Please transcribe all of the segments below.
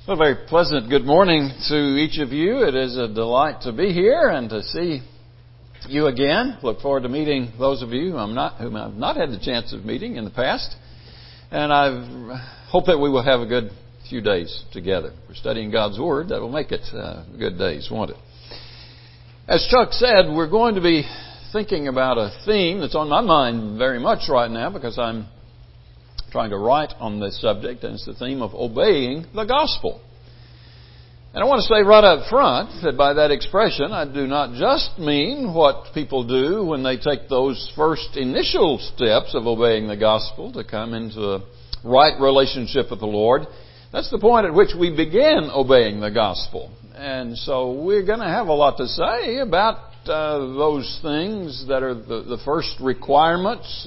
Well, very pleasant good morning to each of you. It is a delight to be here and to see you again. Look forward to meeting those of you whom I've not had the chance of meeting in the past. And I hope that we will have a good few days together. We're studying God's Word. That will make it good days, won't it? As Chuck said, we're going to be thinking about a theme that's on my mind very much right now because I'm trying to write on this subject, and it's the theme of obeying the gospel. And I want to say right up front that by that expression, I do not just mean what people do when they take those first initial steps of obeying the gospel to come into a right relationship with the Lord. That's the point at which we begin obeying the gospel. And so we're going to have a lot to say about those things that are the first requirements,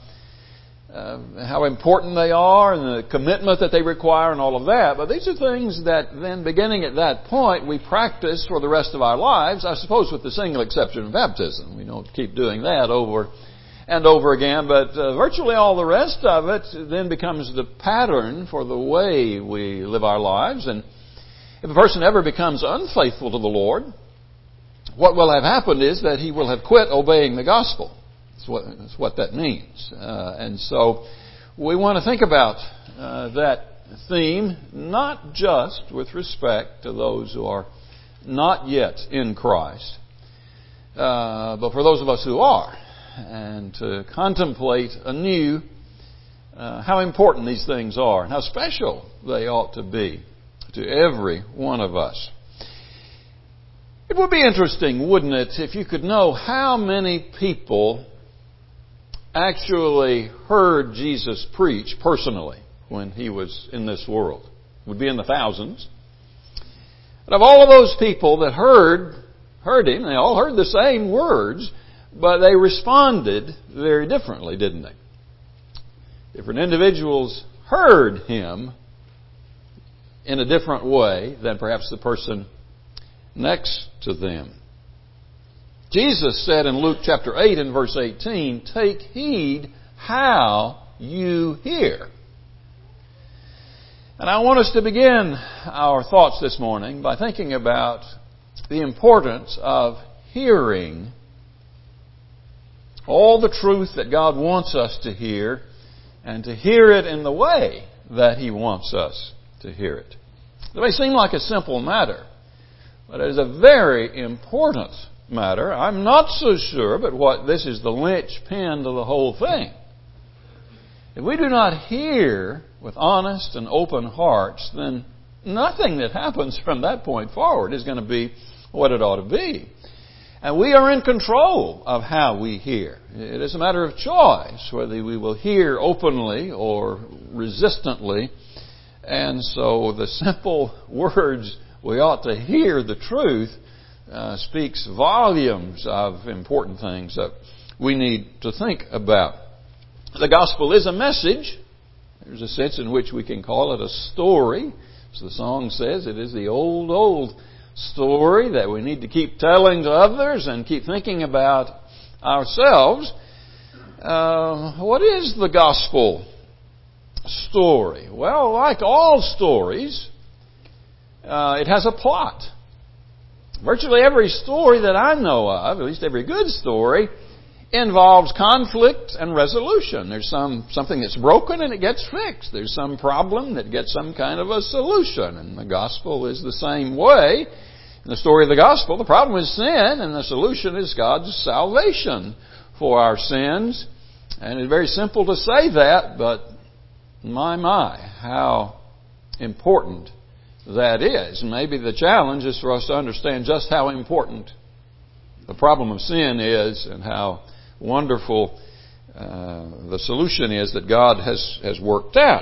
how important they are and the commitment that they require and all of that. But these are things that then, beginning at that point, we practice for the rest of our lives, I suppose with the single exception of baptism. We don't keep doing that over and over again, but virtually all the rest of it then becomes the pattern for the way we live our lives. And if a person ever becomes unfaithful to the Lord, what will have happened is that he will have quit obeying the gospel. That's what that means. And so we want to think about that theme, not just with respect to those who are not yet in Christ, but for those of us who are, and to contemplate anew how important these things are and how special they ought to be to every one of us. It would be interesting, wouldn't it, if you could know how many people actually heard Jesus preach personally when he was in this world. It would be in the thousands. And of all of those people that heard him, they all heard the same words, but they responded very differently, didn't they? Different individuals heard him in a different way than perhaps the person next to them. Jesus said in Luke chapter 8 and verse 18, "Take heed how you hear." And I want us to begin our thoughts this morning by thinking about the importance of hearing all the truth that God wants us to hear, and to hear it in the way that He wants us to hear it. It may seem like a simple matter, but it is a very important matter. I'm not so sure, but this is the linchpin to the whole thing. If we do not hear with honest and open hearts, then nothing that happens from that point forward is going to be what it ought to be. And we are in control of how we hear. It is a matter of choice whether we will hear openly or resistantly. And so the simple words, "we ought to hear the truth," speaks volumes of important things that we need to think about. The gospel is a message. There's a sense in which we can call it a story. As the song says, it is the old story that we need to keep telling to others and keep thinking about ourselves. What is the gospel story? Well, like all stories, it has a plot. Virtually every story that I know of, at least every good story, involves conflict and resolution. There's something that's broken and it gets fixed. There's some problem that gets some kind of a solution. And the gospel is the same way. In the story of the gospel, the problem is sin and the solution is God's salvation for our sins. And it's very simple to say that, but my, how important that is. And maybe the challenge is for us to understand just how important the problem of sin is and how wonderful the solution is that God has worked out.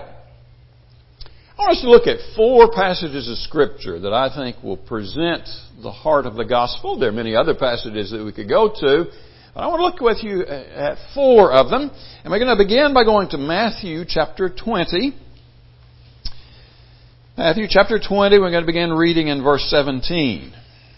I want us to look at 4 passages of Scripture that I think will present the heart of the gospel. There are many other passages that we could go to, but I want to look with you at 4 of them. And we're going to begin by going to Matthew chapter 20. Matthew chapter 20, we're going to begin reading in verse 17.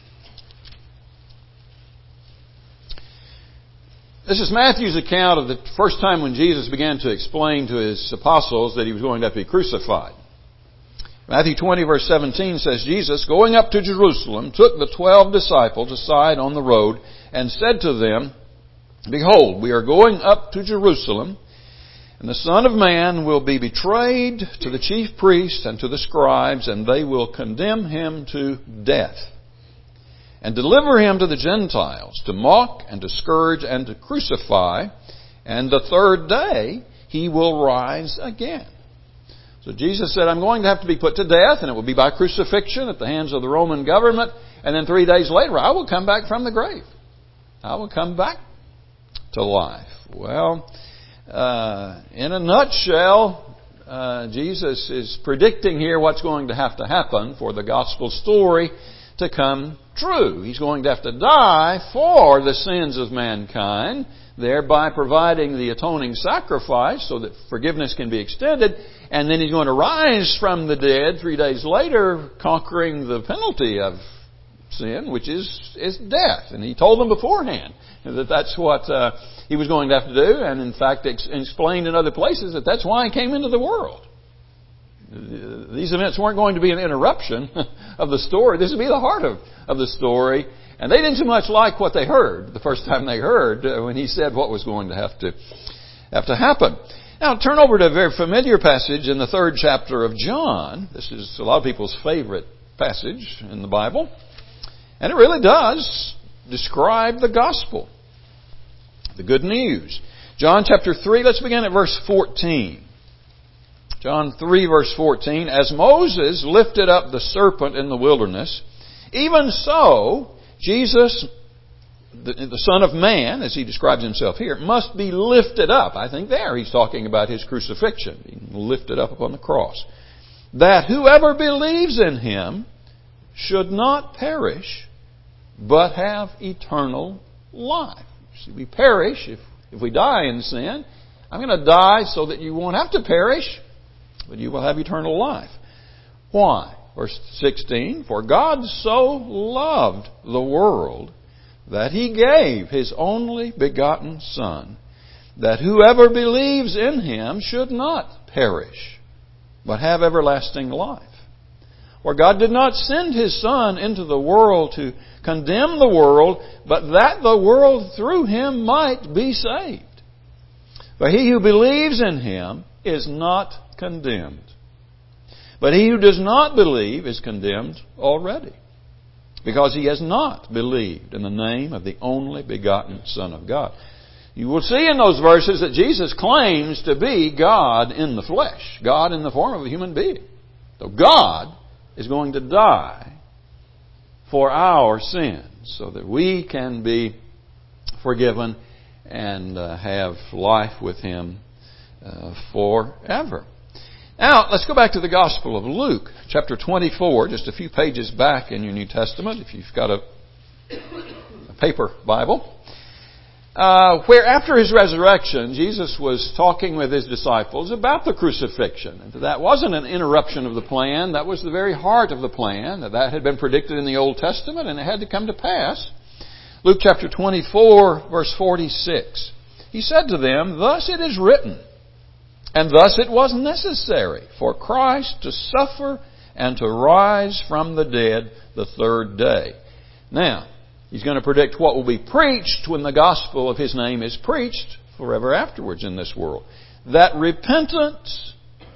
This is Matthew's account of the first time when Jesus began to explain to His apostles that He was going to be crucified. Matthew 20 verse 17 says, Jesus, going up to Jerusalem, took the 12 disciples aside on the road and said to them, Behold, we are going up to Jerusalem, and the Son of Man will be betrayed to the chief priests and to the scribes, and they will condemn him to death, and deliver him to the Gentiles, to mock and to scourge and to crucify, and the third day he will rise again. So Jesus said, I'm going to have to be put to death, and it will be by crucifixion at the hands of the Roman government, and then 3 days later I will come back from the grave. I will come back to life. Well, in a nutshell, Jesus is predicting here what's going to happen for the gospel story to come true. He's going to have to die for the sins of mankind, thereby providing the atoning sacrifice so that forgiveness can be extended. And then He's going to rise from the dead 3 days later, conquering the penalty of sin, which is death. And He told them beforehand that that's what He was going to have to do, and in fact explained in other places that that's why He came into the world. These events weren't going to be an interruption of the story. This would be the heart of the story. And they didn't so much like what they heard the first time they heard when He said what was going to have to happen. Now turn over to a very familiar passage in the 3rd chapter of John. This is a lot of people's favorite passage in the Bible. And it really does describe the gospel, the good news. John chapter 3, let's begin at verse 14. John 3 verse 14, As Moses lifted up the serpent in the wilderness, even so Jesus, the Son of Man, as He describes Himself here, must be lifted up. I think there He's talking about His crucifixion, being lifted up upon the cross. That whoever believes in Him should not perish, but have eternal life. See, we perish if we die in sin. I'm going to die so that you won't have to perish, but you will have eternal life. Why? Verse 16, For God so loved the world that He gave His only begotten Son, that whoever believes in Him should not perish, but have everlasting life. For God did not send His Son into the world to condemn the world, but that the world through Him might be saved. For he who believes in Him is not condemned, but he who does not believe is condemned already, because he has not believed in the name of the only begotten Son of God. You will see in those verses that Jesus claims to be God in the flesh, God in the form of a human being. So God is going to die for our sins so that we can be forgiven and have life with Him forever. Now, let's go back to the Gospel of Luke, chapter 24, just a few pages back in your New Testament, if you've got a paper Bible, where after His resurrection, Jesus was talking with His disciples about the crucifixion. And that wasn't an interruption of the plan. That was the very heart of the plan. That had been predicted in the Old Testament, and it had to come to pass. Luke chapter 24, verse 46. He said to them, Thus it is written, and thus it was necessary for Christ to suffer and to rise from the dead the third day. Now, He's going to predict what will be preached when the gospel of His name is preached forever afterwards in this world. That repentance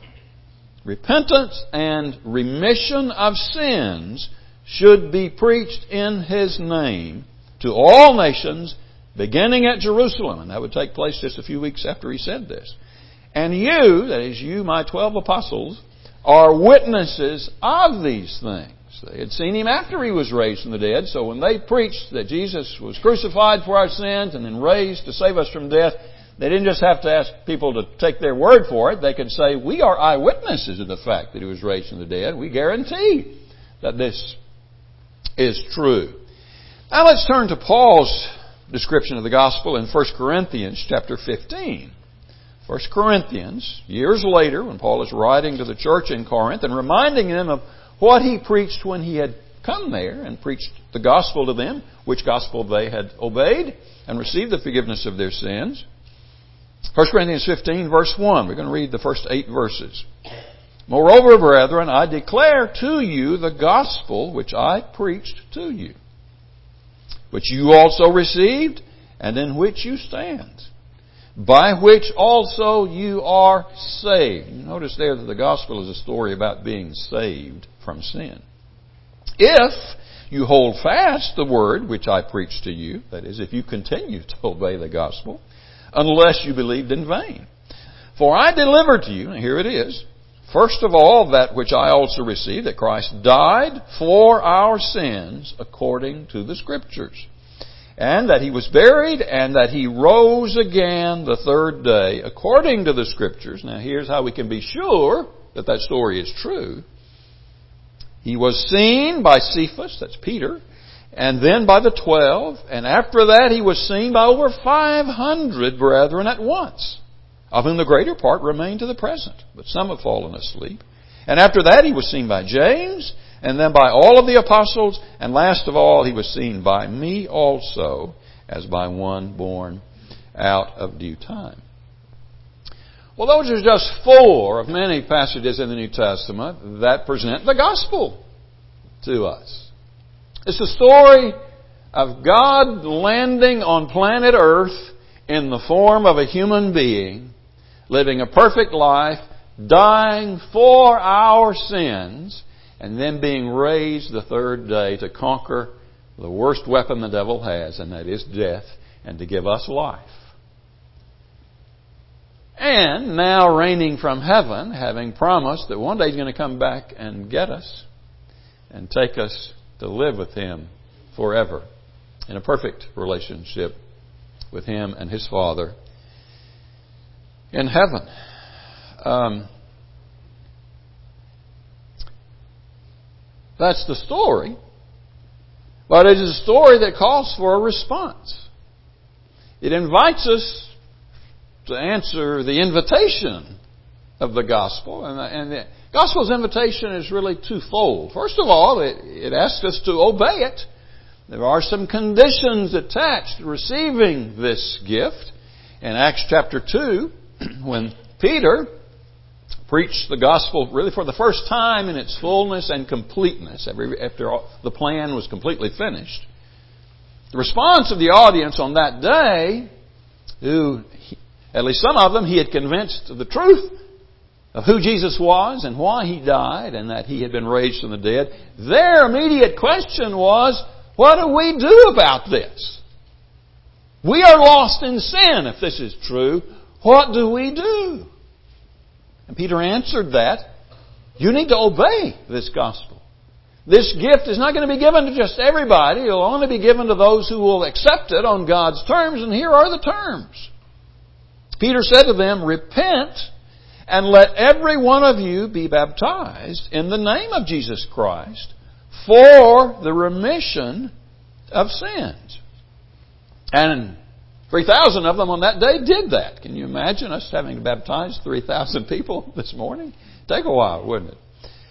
and remission of sins should be preached in His name to all nations, beginning at Jerusalem. And that would take place just a few weeks after He said this. And you, that is you, my 12 apostles, are witnesses of these things. They had seen Him after He was raised from the dead, so when they preached that Jesus was crucified for our sins and then raised to save us from death, they didn't just have to ask people to take their word for it. They could say, we are eyewitnesses of the fact that He was raised from the dead. We guarantee that this is true. Now let's turn to Paul's description of the gospel in 1 Corinthians chapter 15. 1 Corinthians, years later, when Paul is writing to the church in Corinth and reminding them of what he preached when he had come there and preached the gospel to them, which gospel they had obeyed and received the forgiveness of their sins. 1 Corinthians 15, verse 1. We're going to read the first 8 verses. Moreover, brethren, I declare to you the gospel which I preached to you, which you also received, and in which you stand, by which also you are saved. You notice there that the gospel is a story about being saved from sin. If you hold fast the word which I preached to you, that is, if you continue to obey the gospel, unless you believed in vain. For I delivered to you, and here it is, first of all, that which I also received, that Christ died for our sins according to the Scriptures, and that He was buried, and that He rose again the third day according to the Scriptures. Now here's how we can be sure that that story is true. He was seen by Cephas, that's Peter, and then by the 12, and after that He was seen by over 500 brethren at once, of whom the greater part remain to the present, but some have fallen asleep. And after that He was seen by James, and then by all of the apostles, and last of all He was seen by me also, as by one born out of due time. Well, those are just 4 of many passages in the New Testament that present the gospel to us. It's the story of God landing on planet Earth in the form of a human being, living a perfect life, dying for our sins, and then being raised the third day to conquer the worst weapon the devil has, and that is death, and to give us life. And now reigning from heaven, having promised that one day He's going to come back and get us and take us to live with Him forever in a perfect relationship with Him and His Father in heaven. That's the story. But it is a story that calls for a response. It invites us to answer the invitation of the gospel. And the gospel's invitation is really twofold. First of all, it asks us to obey it. There are some conditions attached to receiving this gift. In Acts chapter 2, when Peter preached the gospel really for the first time in its fullness and completeness, after the plan was completely finished, the response of the audience on that day, who, at least some of them, he had convinced of the truth of who Jesus was and why He died and that He had been raised from the dead, their immediate question was, what do we do about this? We are lost in sin if this is true. What do we do? And Peter answered that, you need to obey this gospel. This gift is not going to be given to just everybody. It will only be given to those who will accept it on God's terms, and here are the terms. Peter said to them, repent and let every one of you be baptized in the name of Jesus Christ for the remission of sins. And 3,000 of them on that day did that. Can you imagine us having to baptize 3,000 people this morning? Take a while, wouldn't it?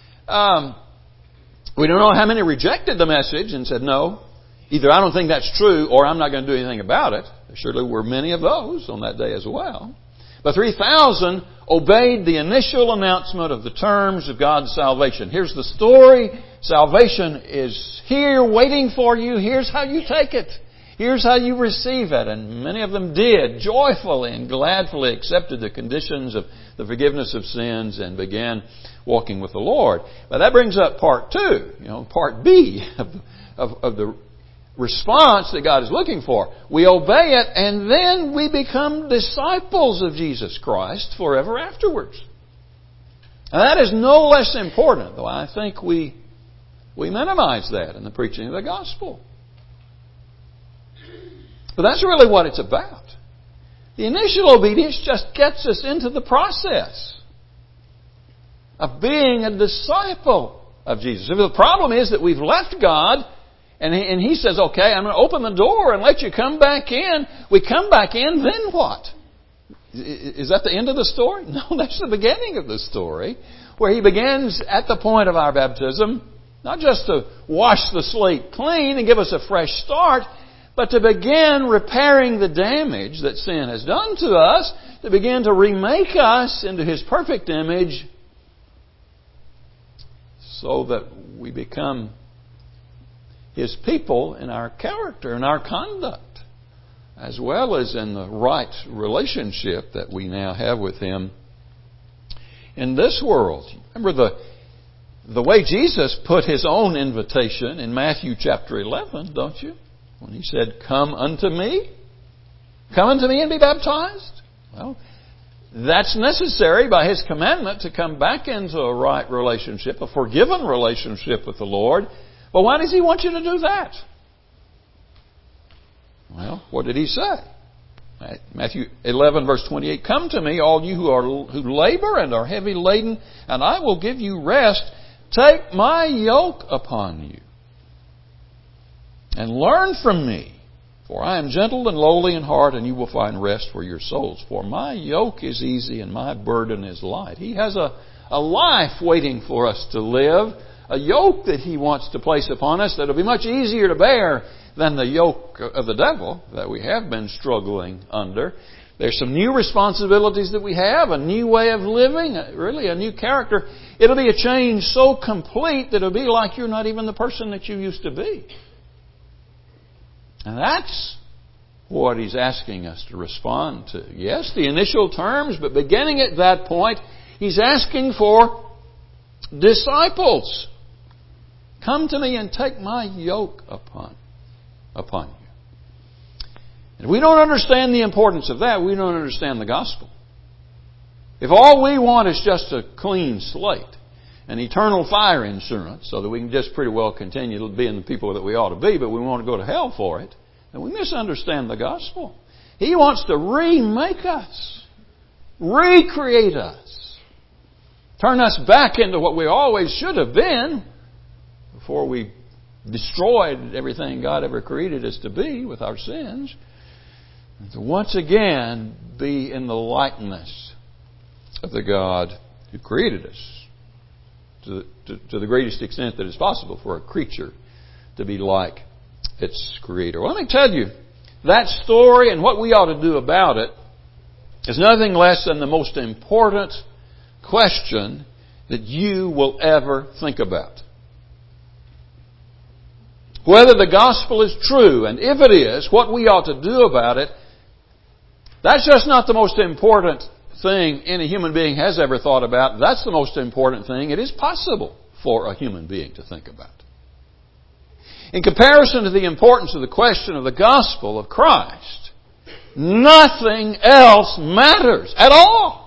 We don't know how many rejected the message and said, no, either I don't think that's true or I'm not going to do anything about it. There surely were many of those on that day as well. But 3,000 obeyed the initial announcement of the terms of God's salvation. Here's the story. Salvation is here waiting for you. Here's how you take it. Here's how you receive it. And many of them did, joyfully and gladly accepted the conditions of the forgiveness of sins and began walking with the Lord. But that brings up part 2, part B of the response that God is looking for. We obey it and then we become disciples of Jesus Christ forever afterwards. And that is no less important, though I think we minimize that in the preaching of the gospel. But that's really what it's about. The initial obedience just gets us into the process of being a disciple of Jesus. The problem is that we've left God and He says, okay, I'm going to open the door and let you come back in. We come back in, then what? Is that the end of the story? No, that's the beginning of the story, where He begins at the point of our baptism, not just to wash the slate clean and give us a fresh start, but to begin repairing the damage that sin has done to us, to begin to remake us into His perfect image so that we become His people in our character and our conduct, as well as in the right relationship that we now have with Him in this world. Remember the way Jesus put His own invitation in Matthew chapter 11, don't you? When He said, "Come unto me. Come unto me and be baptized." Well, that's necessary by His commandment to come back into a right relationship, a forgiven relationship with the Lord. But why does He want you to do that? Well, what did He say? Matthew 11 verse 28, "Come to me, all you who labor and are heavy laden, and I will give you rest. Take my yoke upon you and learn from me. For I am gentle and lowly in heart, and you will find rest for your souls. For my yoke is easy and my burden is light." He has a life waiting for us to live, a yoke that He wants to place upon us that will be much easier to bear than the yoke of the devil that we have been struggling under. There's some new responsibilities that we have, a new way of living, really a new character. It'll be a change so complete that it'll be like you're not even the person that you used to be. And that's what He's asking us to respond to. Yes, the initial terms, but beginning at that point, He's asking for disciples. Come to me and take my yoke upon you. If we don't understand the importance of that, we don't understand the gospel. If all we want is just a clean slate, an eternal fire insurance, so that we can just pretty well continue being the people that we ought to be, but we want to go to hell for it, then we misunderstand the gospel. He wants to remake us, recreate us, turn us back into what we always should have been before we destroyed everything God ever created us to be with our sins, and to once again be in the likeness of the God who created us to the greatest extent that is possible for a creature to be like its creator. Well, let me tell you, that story and what we ought to do about it is nothing less than the most important question that you will ever think about. Whether the gospel is true, and if it is, what we ought to do about it, that's just not the most important thing any human being has ever thought about. That's the most important thing it is possible for a human being to think about. In comparison to the importance of the question of the gospel of Christ, nothing else matters at all.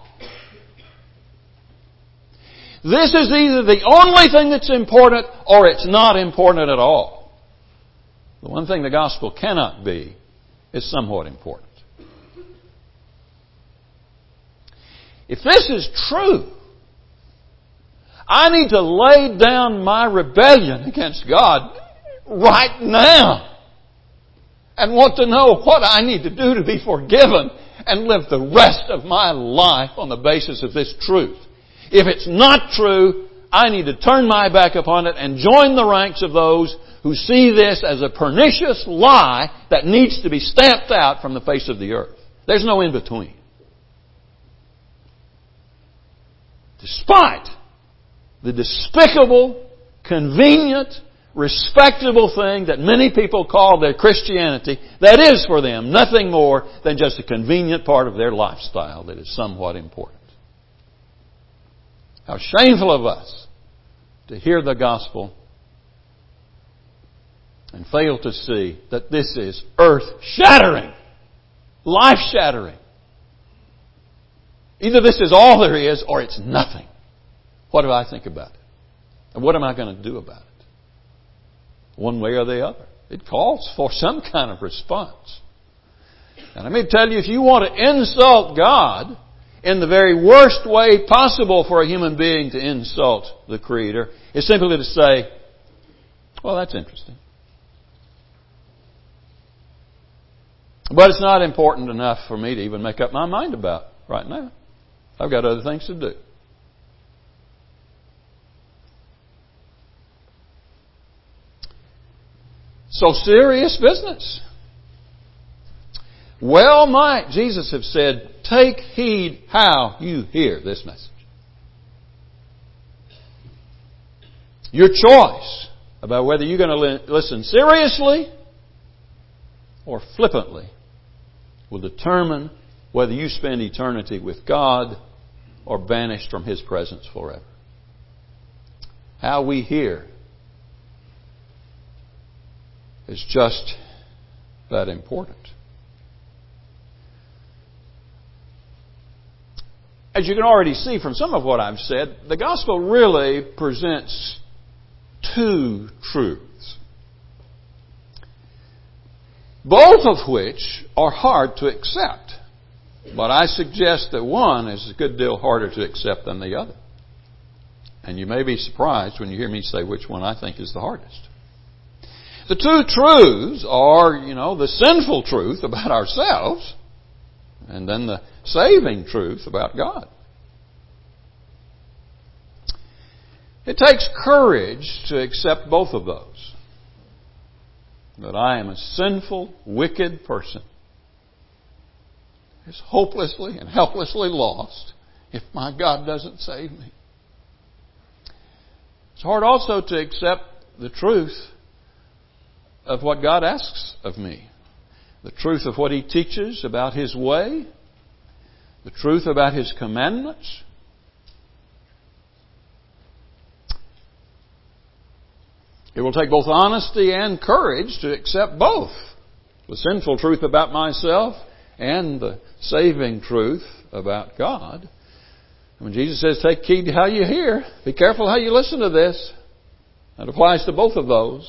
This is either the only thing that's important or it's not important at all. The one thing the gospel cannot be is somewhat important. If this is true, I need to lay down my rebellion against God right now and want to know what I need to do to be forgiven and live the rest of my life on the basis of this truth. If it's not true, I need to turn my back upon it and join the ranks of those who see this as a pernicious lie that needs to be stamped out from the face of the earth. There's no in-between. Despite the despicable, convenient, respectable thing that many people call their Christianity, that is for them nothing more than just a convenient part of their lifestyle that is somewhat important. How shameful of us to hear the gospel and fail to see that this is earth-shattering, life-shattering. Either this is all there is or it's nothing. What do I think about it? And what am I going to do about it? One way or the other. It calls for some kind of response. And let me tell you, if you want to insult God in the very worst way possible for a human being to insult the Creator, it's simply to say, well, that's interesting. But it's not important enough for me to even make up my mind about right now. I've got other things to do. So serious business. Well might Jesus have said, take heed how you hear this message. Your choice about whether you're going to listen seriously or flippantly will determine whether you spend eternity with God or banished from His presence forever. How we hear is just that important. As you can already see from some of what I've said, the gospel really presents two truths, both of which are hard to accept. But I suggest that one is a good deal harder to accept than the other. And you may be surprised when you hear me say which one I think is the hardest. The two truths are, the sinful truth about ourselves and then the saving truth about God. It takes courage to accept both of those. That I am a sinful, wicked person is hopelessly and helplessly lost if my God doesn't save me. It's hard also to accept the truth of what God asks of me. The truth of what He teaches about His way. The truth about His commandments. It will take both honesty and courage to accept both. The sinful truth about myself and the saving truth about God. When Jesus says, take heed to how you hear, be careful how you listen to this, that applies to both of those.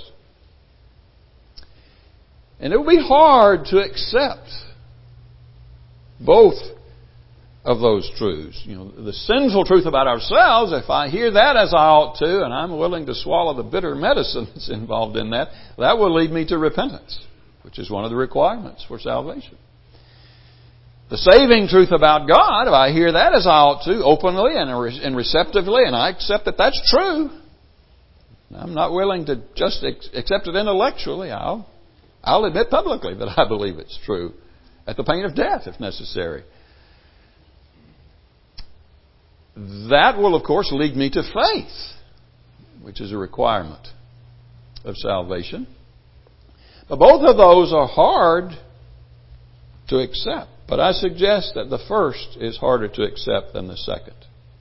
And it will be hard to accept both of those truths. The sinful truth about ourselves, if I hear that as I ought to, and I'm willing to swallow the bitter medicine that's involved in that, that will lead me to repentance, which is one of the requirements for salvation. The saving truth about God, if I hear that as I ought to, openly and receptively, and I accept that that's true, I'm not willing to just accept it intellectually. I'll admit publicly that I believe it's true, at the pain of death if necessary. That will, of course, lead me to faith, which is a requirement of salvation. But both of those are hard to accept. But I suggest that the first is harder to accept than the second.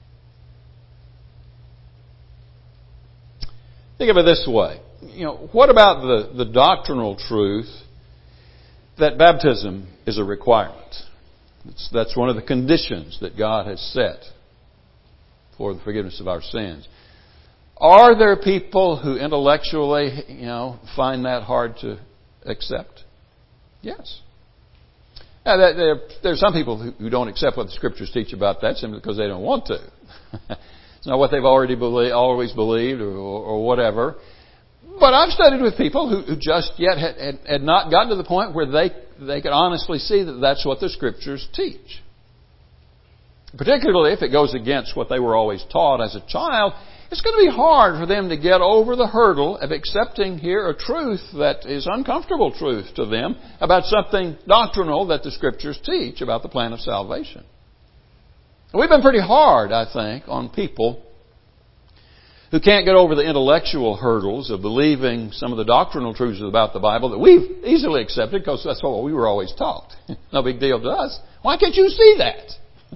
Think of it this way. What about the doctrinal truth that baptism is a requirement? That's one of the conditions that God has set for the forgiveness of our sins. Are there people who intellectually, find that hard to accept? Yes. Now, there are some people who don't accept what the Scriptures teach about that simply because they don't want to. It's not what they've always believed or whatever. But I've studied with people who just yet had not gotten to the point where they could honestly see that that's what the Scriptures teach. Particularly if it goes against what they were always taught as a child, it's going to be hard for them to get over the hurdle of accepting here a truth that is uncomfortable truth to them about something doctrinal that the Scriptures teach about the plan of salvation. We've been pretty hard, I think, on people who can't get over the intellectual hurdles of believing some of the doctrinal truths about the Bible that we've easily accepted because that's what we were always taught. No big deal to us. Why can't you see that?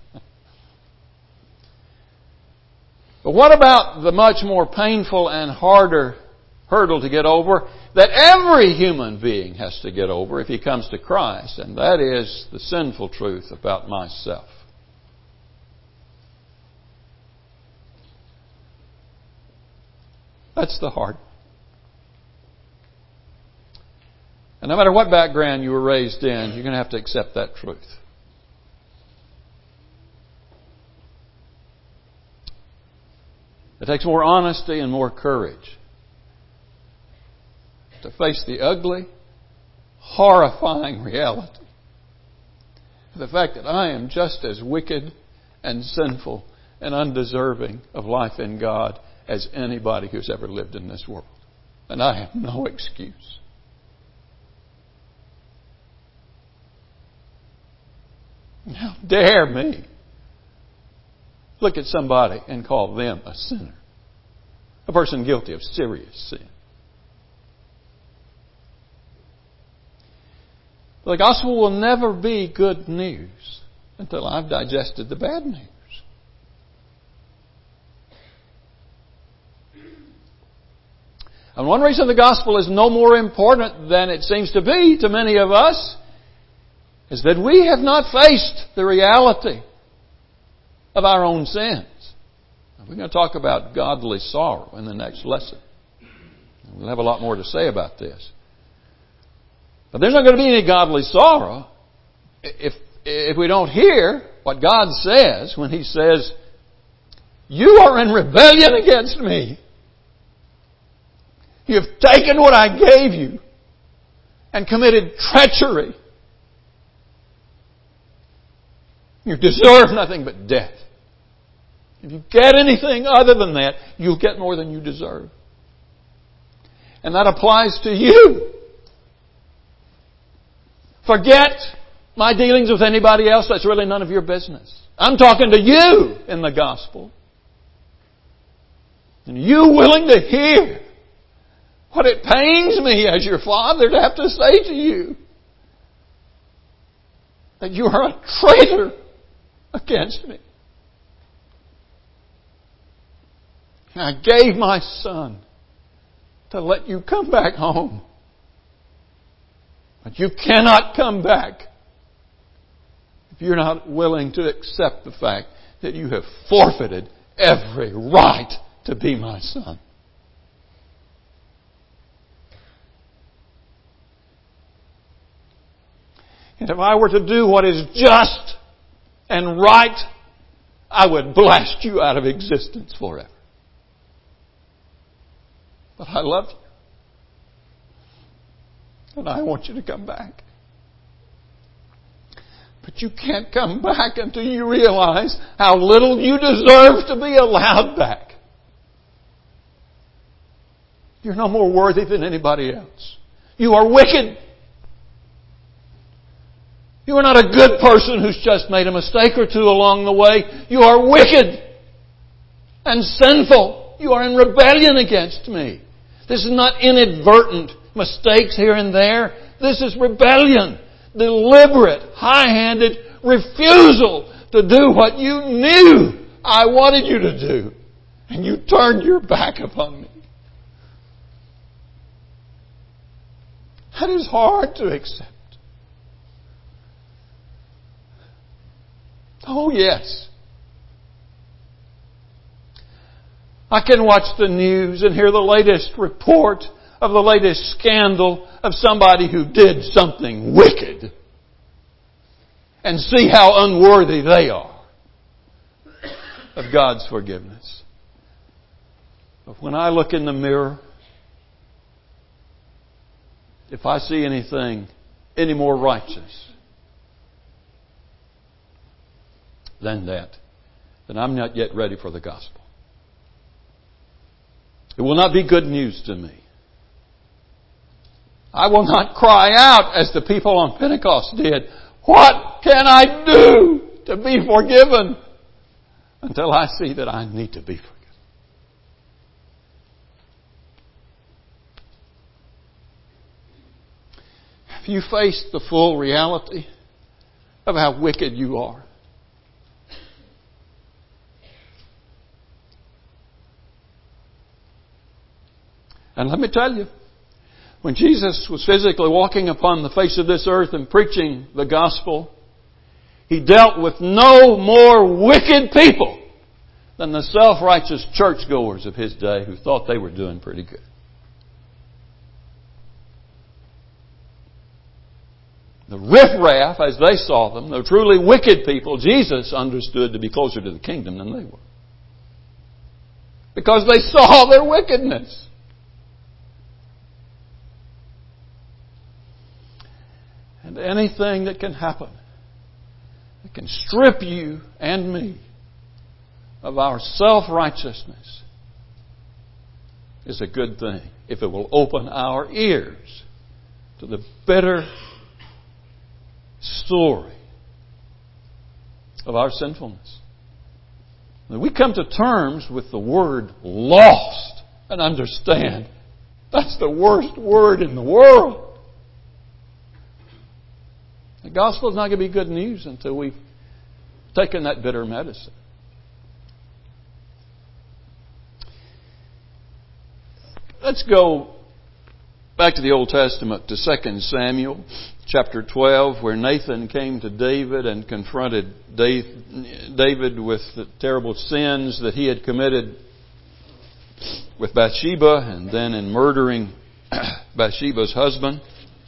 But what about the much more painful and harder hurdle to get over that every human being has to get over if he comes to Christ, and that is the sinful truth about myself? That's the hard. And no matter what background you were raised in, you're going to have to accept that truth. It takes more honesty and more courage to face the ugly, horrifying reality of the fact that I am just as wicked and sinful and undeserving of life in God as anybody who's ever lived in this world. And I have no excuse. How dare me look at somebody and call them a sinner A person guilty of serious sin. The gospel will never be good news until I've digested the bad news. And one reason the gospel is no more important than it seems to be to many of us is that we have not faced the reality of our own sins. We're going to talk about godly sorrow in the next lesson. We'll have a lot more to say about this. But there's not going to be any godly sorrow if we don't hear what God says when He says, "You are in rebellion against me. You've taken what I gave you and committed treachery. You deserve nothing but death. If you get anything other than that, you'll get more than you deserve." And that applies to you. Forget my dealings with anybody else. That's really none of your business. I'm talking to you in the gospel. And you willing to hear what it pains me as your father to have to say to you? That you are a traitor against me. I gave my son to let you come back home. But you cannot come back if you're not willing to accept the fact that you have forfeited every right to be my son. And if I were to do what is just and right, I would blast you out of existence forever. But I love you. And I want you to come back. But you can't come back until you realize how little you deserve to be allowed back. You're no more worthy than anybody else. You are wicked. You are not a good person who's just made a mistake or two along the way. You are wicked and sinful. You are in rebellion against me. This is not inadvertent mistakes here and there. This is rebellion. Deliberate, high-handed refusal to do what you knew I wanted you to do. And you turned your back upon me. That is hard to accept. Oh, yes. I can watch the news and hear the latest report of the latest scandal of somebody who did something wicked and see how unworthy they are of God's forgiveness. But when I look in the mirror, if I see anything any more righteous than that, then I'm not yet ready for the gospel. It will not be good news to me. I will not cry out as the people on Pentecost did, "What can I do to be forgiven?" until I see that I need to be forgiven. Have you faced the full reality of how wicked you are? And let me tell you, when Jesus was physically walking upon the face of this earth and preaching the gospel, He dealt with no more wicked people than the self-righteous churchgoers of His day who thought they were doing pretty good. The riffraff, as they saw them, the truly wicked people, Jesus understood to be closer to the kingdom than they were. Because they saw their wickedness. And anything that can happen that can strip you and me of our self-righteousness is a good thing if it will open our ears to the bitter story of our sinfulness. When we come to terms with the word lost and understand that's the worst word in the world. The gospel is not going to be good news until we've taken that bitter medicine. Let's go back to the Old Testament, to 2 Samuel chapter 12, where Nathan came to David and confronted David with the terrible sins that he had committed with Bathsheba and then in murdering Bathsheba's husband.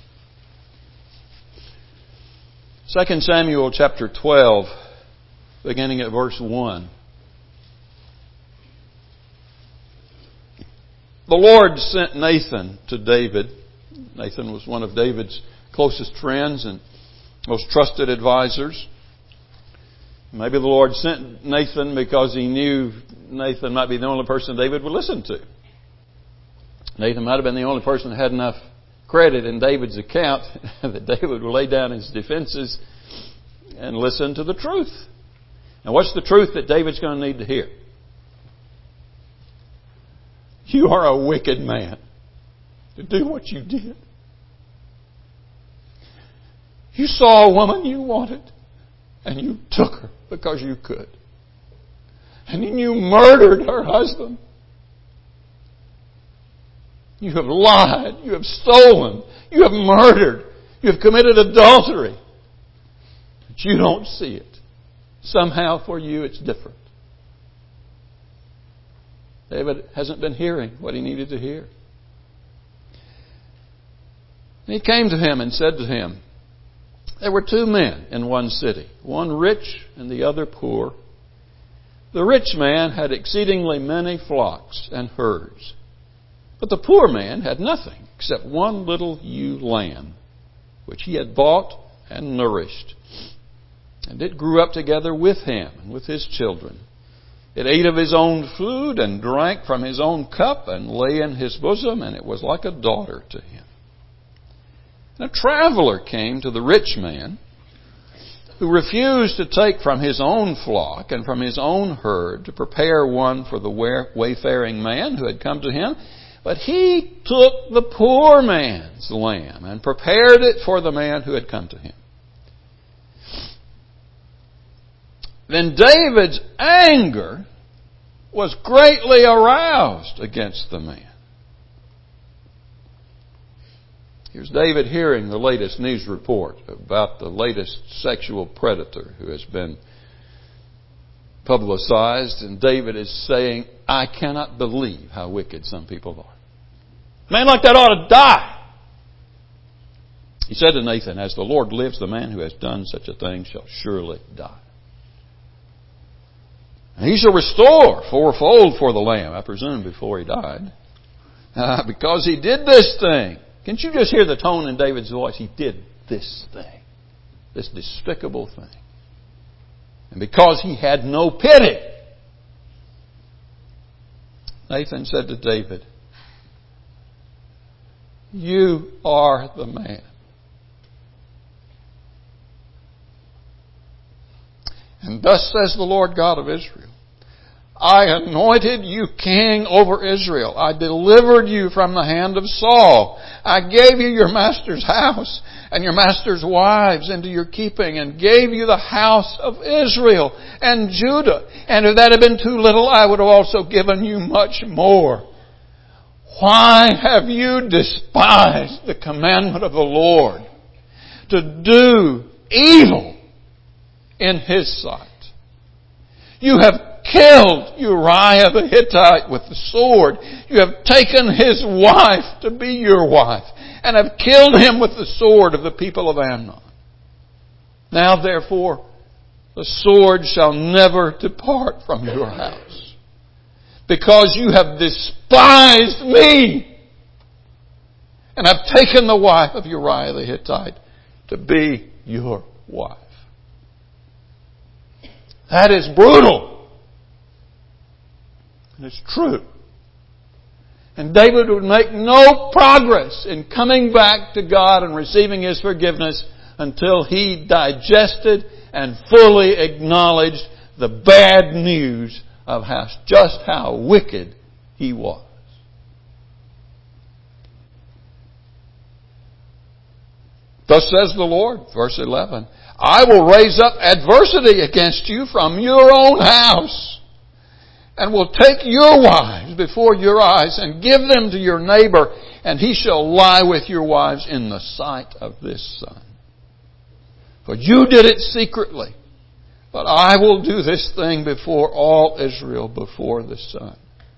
2 Samuel chapter 12, beginning at verse 1. The Lord sent Nathan to David. Nathan was one of David's closest friends and most trusted advisors. Maybe the Lord sent Nathan because He knew Nathan might be the only person David would listen to. Nathan might have been the only person that had enough credit in David's account that David would lay down his defenses and listen to the truth. Now, what's the truth that David's going to need to hear? You are a wicked man to do what you did. You saw a woman you wanted and you took her because you could. And then you murdered her husband. You have lied. You have stolen. You have murdered. You have committed adultery. But you don't see it. Somehow for you it's different. David hasn't been hearing what he needed to hear. And he came to him and said to him, there were two men in one city, one rich and the other poor. The rich man had exceedingly many flocks and herds, but the poor man had nothing except one little ewe lamb, which he had bought and nourished. And it grew up together with him and with his children. It ate of his own food and drank from his own cup and lay in his bosom, and it was like a daughter to him. And a traveler came to the rich man, who refused to take from his own flock and from his own herd to prepare one for the wayfaring man who had come to him. But he took the poor man's lamb and prepared it for the man who had come to him. Then David's anger was greatly aroused against the man. Here's David hearing the latest news report about the latest sexual predator who has been publicized, and David is saying, I cannot believe how wicked some people are. A man like that ought to die. He said to Nathan, as the Lord lives, the man who has done such a thing shall surely die. And he shall restore fourfold for the lamb, I presume before he died, because he did this thing. Can't you just hear the tone in David's voice? He did this thing, this despicable thing. And because he had no pity, Nathan said to David, you are the man. And thus says the Lord God of Israel, I anointed you king over Israel. I delivered you from the hand of Saul. I gave you your master's house and your master's wives into your keeping, and gave you the house of Israel and Judah. And if that had been too little, I would have also given you much more. Why have you despised the commandment of the Lord to do evil in His sight? You have killed Uriah the Hittite with the sword. You have taken his wife to be your wife, and have killed him with the sword of the people of Ammon. Now therefore, the sword shall never depart from your house, because you have despised me, and have taken the wife of Uriah the Hittite to be your wife. That is brutal. And it's true. And David would make no progress in coming back to God and receiving His forgiveness until he digested and fully acknowledged the bad news of just how wicked he was. Thus says the Lord, verse 11, I will raise up adversity against you from your own house, and will take your wives before your eyes, and give them to your neighbor, and he shall lie with your wives in the sight of this sun. For you did it secretly, but I will do this thing before all Israel, before the sun.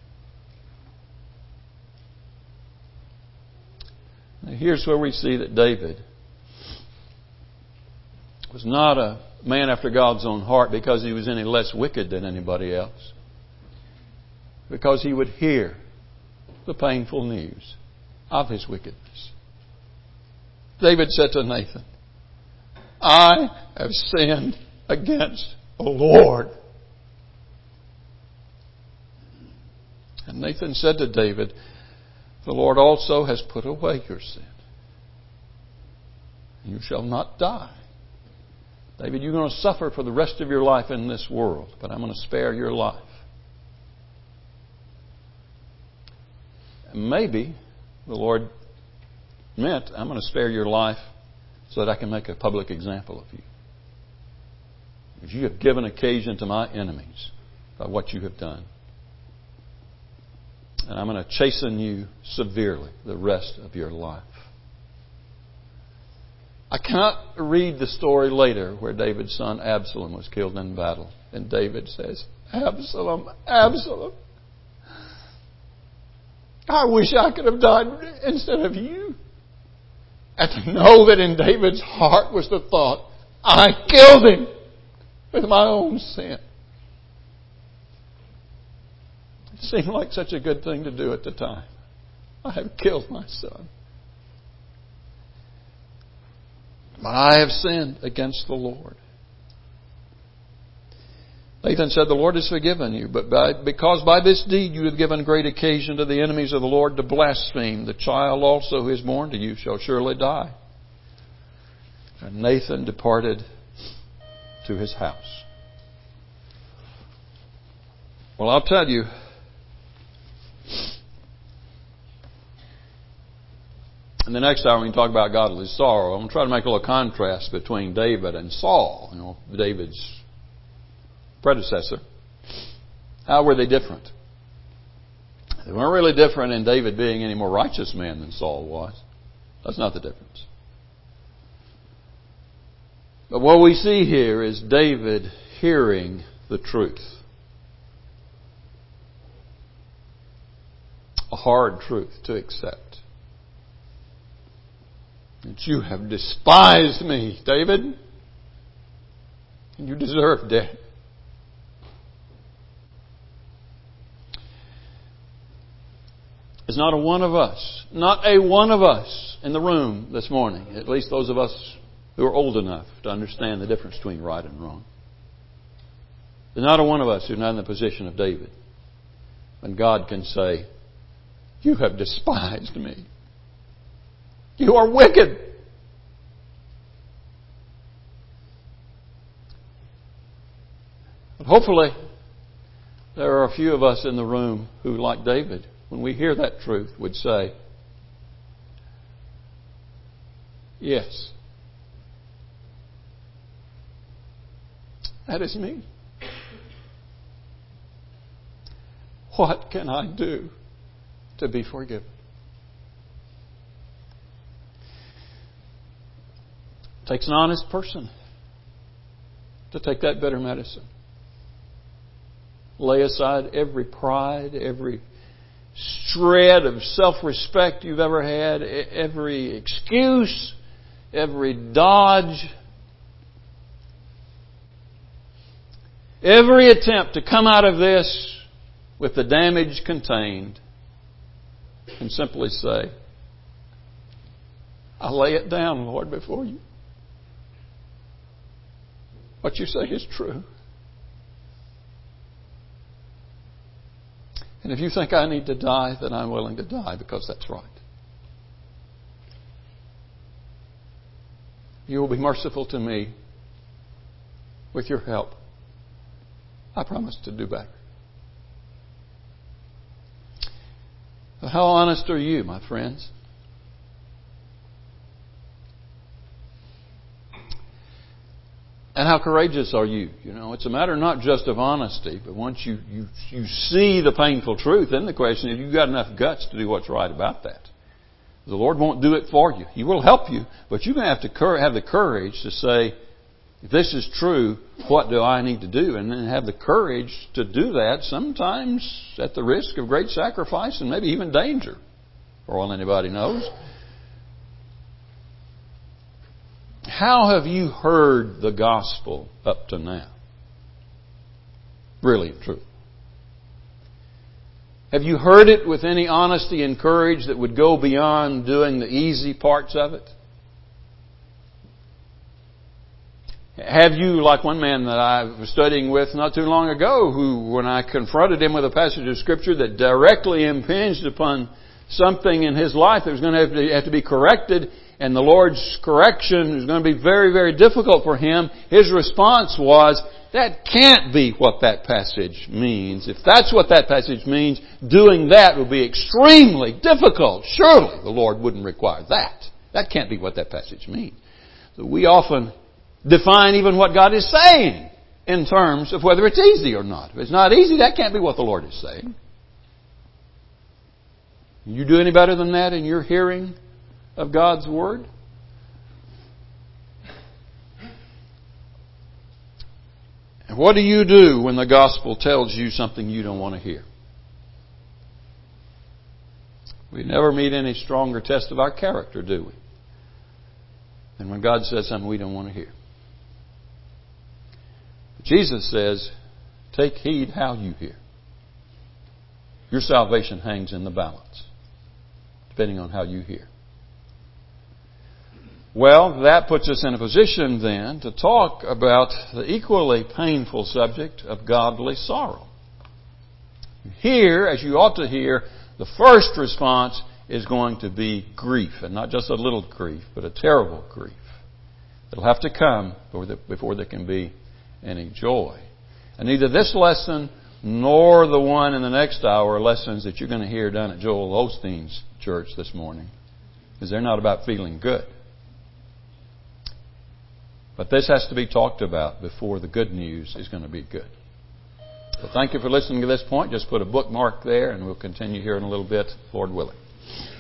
Now here's where we see that David was not a man after God's own heart because he was any less wicked than anybody else. Because he would hear the painful news of his wickedness. David said to Nathan, I have sinned against the Lord. And Nathan said to David, the Lord also has put away your sin. You shall not die. David, you're going to suffer for the rest of your life in this world, but I'm going to spare your life. And maybe the Lord meant, I'm going to spare your life so that I can make a public example of you. Because you have given occasion to my enemies by what you have done. And I'm going to chasten you severely the rest of your life. I cannot read the story later where David's son Absalom was killed in battle. And David says, Absalom, Absalom, I wish I could have died instead of you. And to know that in David's heart was the thought, I killed him with my own sin. It seemed like such a good thing to do at the time. I have killed my son. But I have sinned against the Lord. Nathan said, the Lord has forgiven you, but because by this deed you have given great occasion to the enemies of the Lord to blaspheme, the child also who is born to you shall surely die. And Nathan departed to his house. Well, I'll tell you, in the next hour, we can talk about godly sorrow. I'm going to try to make a little contrast between David and Saul, David's predecessor. How were they different? They weren't really different in David being any more righteous man than Saul was. That's not the difference. But what we see here is David hearing the truth. A hard truth to accept. That you have despised me, David, and you deserve death. There's not a one of us in the room this morning, at least those of us who are old enough to understand the difference between right and wrong. There's not a one of us who's not in the position of David. When God can say, you have despised me. You are wicked. But hopefully, there are a few of us in the room who, like David, when we hear that truth, would say, yes, that is me. What can I do to be forgiven? It takes an honest person to take that bitter medicine. Lay aside every pride, every shred of self-respect you've ever had, every excuse, every dodge, every attempt to come out of this with the damage contained, and simply say, I lay it down, Lord, before you. What you say is true. And if you think I need to die, then I'm willing to die because that's right. You will be merciful to me with your help. I promise to do better. But how honest are you, my friends? how courageous are you? You know, it's a matter not just of honesty, but once you see the painful truth, then the question is, you've got enough guts to do what's right about that. The Lord won't do it for you. He will help you, but you're going to have to have the courage to say, if this is true, what do I need to do? And then have the courage to do that, sometimes at the risk of great sacrifice and maybe even danger, for all anybody knows. How have you heard the gospel up to now? Really and truly. Have you heard it with any honesty and courage that would go beyond doing the easy parts of it? Have you, like one man that I was studying with not too long ago, who, when I confronted him with a passage of Scripture that directly impinged upon something in his life that was going to have to be corrected, and the Lord's correction was going to be very, very difficult for him, his response was, that can't be what that passage means. If that's what that passage means, doing that would be extremely difficult. Surely the Lord wouldn't require that. That can't be what that passage means. So we often define even what God is saying in terms of whether it's easy or not. If it's not easy, that can't be what the Lord is saying. You do any better than that in your hearing of God's Word? And what do you do when the gospel tells you something you don't want to hear? We never meet any stronger test of our character, do we? Than when God says something we don't want to hear. But Jesus says, take heed how you hear. Your salvation hangs in the balance, depending on how you hear. Well, that puts us in a position then to talk about the equally painful subject of godly sorrow. Here, as you ought to hear, the first response is going to be grief, and not just a little grief, but a terrible grief. It'll have to come before there can be any joy. And neither this lesson nor the one in the next hour are lessons that you're going to hear down at Joel Osteen's church this morning, because they're not about feeling good. But this has to be talked about before the good news is going to be good. So thank you for listening to this point. Just put a bookmark there, and we'll continue here in a little bit, Lord willing.